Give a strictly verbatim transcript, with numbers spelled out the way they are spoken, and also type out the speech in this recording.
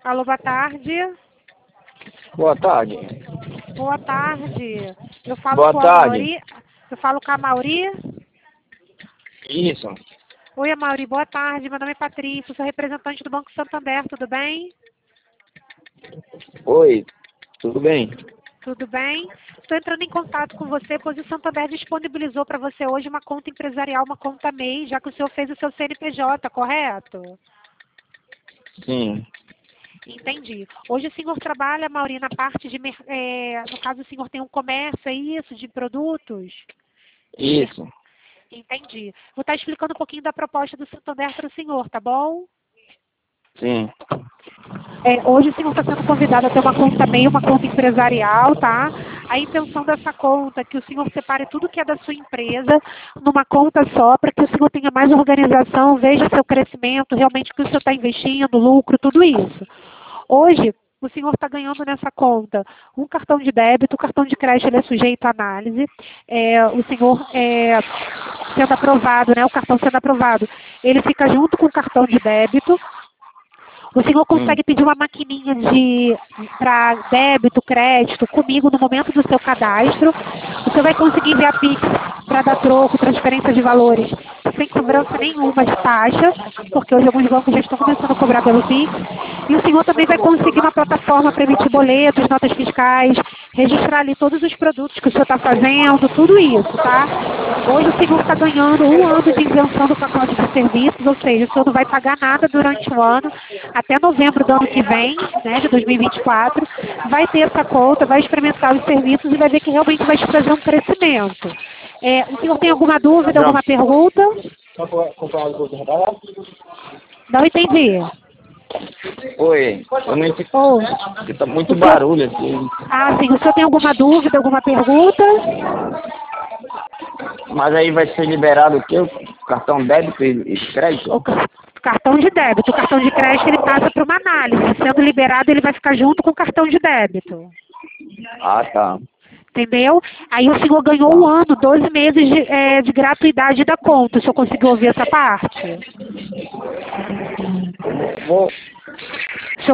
Alô, boa tarde. Boa tarde. Boa tarde. Eu falo Boa com a tarde. Mauri. Eu falo com a Mauri. Isso. Oi, Mauri, boa tarde. Meu nome é Patrícia, sou representante do Banco Santander, tudo bem? Oi, tudo bem? Tudo bem? Estou entrando em contato com você, pois o Santander disponibilizou para você hoje uma conta empresarial, uma conta M E I, já que o senhor fez o seu C N P J, correto? Sim. Entendi. Hoje o senhor trabalha, Mauri, na parte de... mer- é, no caso, o senhor tem um comércio, é isso, de produtos? De mer- Isso. Entendi. Vou estar explicando um pouquinho da proposta do Santander para o senhor, tá bom? Sim. É, hoje o senhor está sendo convidado a ter uma conta M E I, uma conta empresarial, tá? A intenção dessa conta é que o senhor separe tudo que é da sua empresa numa conta só, para que o senhor tenha mais organização, veja seu crescimento, realmente o que o senhor está investindo, lucro, tudo isso. Hoje, o senhor está ganhando nessa conta um cartão de débito, o cartão de crédito ele é sujeito à análise. É, o senhor é, sendo aprovado, né, o cartão sendo aprovado, ele fica junto com o cartão de débito. O senhor Hum. consegue pedir uma maquininha de para débito, crédito comigo no momento do seu cadastro. O senhor vai conseguir enviar Pix para dar troco, transferência de valores, sem cobrança nenhuma de taxa, porque hoje alguns bancos já estão começando a cobrar pelo Pix. E o senhor também vai conseguir uma plataforma para emitir boletos, notas fiscais, registrar ali todos os produtos que o senhor está fazendo, tudo isso, tá? Hoje o senhor está ganhando um ano de isenção do pacote de serviços, ou seja, o senhor não vai pagar nada durante o ano, até novembro do ano que vem, né, de dois mil e vinte e quatro, vai ter essa conta, vai experimentar os serviços e vai ver que realmente vai te trazer um crescimento. É, o senhor tem alguma dúvida, Não. alguma pergunta? Não entendi. Oi, eu não entendi. Ou, Porque tá muito o senhor... barulho aqui. Ah, sim, o senhor tem alguma dúvida, alguma pergunta? Mas aí vai ser liberado o quê? O cartão débito e e crédito? O ca- cartão de débito. O cartão de crédito ele passa para uma análise. Sendo liberado, ele vai ficar junto com o cartão de débito. Ah, tá. Entendeu? Aí o senhor ganhou um ano, doze meses de, é, de gratuidade da conta. O senhor conseguiu ouvir essa parte? Vou, O senhor